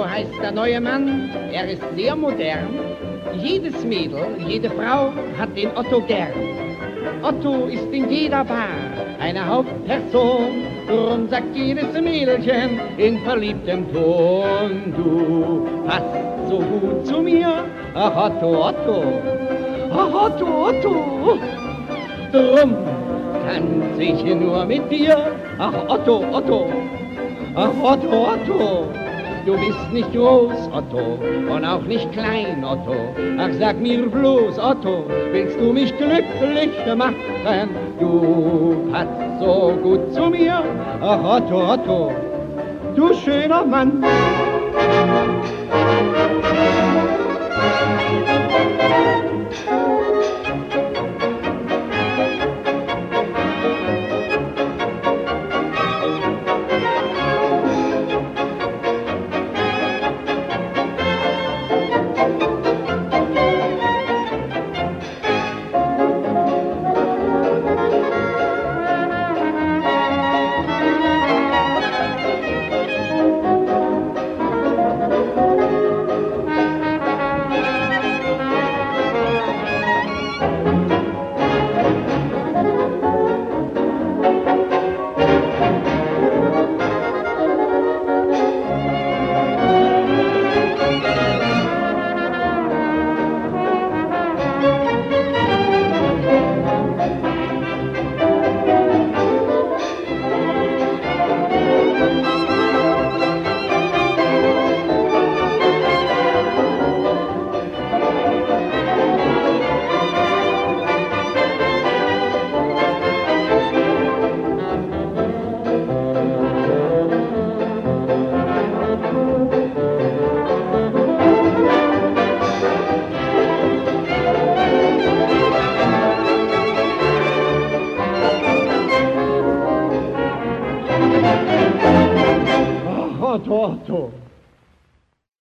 Otto heißt der neue Mann, er ist sehr modern. Jedes Mädel, jede Frau hat den Otto gern. Otto ist in jeder Bar eine Hauptperson. Drum sagt jedes Mädelchen in verliebtem Ton: Du passt so gut zu mir, ach Otto, Otto, ach Otto, Otto. Drum tanz ich nur mit dir, ach Otto, Otto, ach Otto, Otto. Du bist nicht groß, Otto, und auch nicht klein, Otto. Ach, sag mir bloß, Otto, willst du mich glücklich machen? Du passt so gut zu mir, ach Otto, Otto, du schöner Mann. Otto, Otto.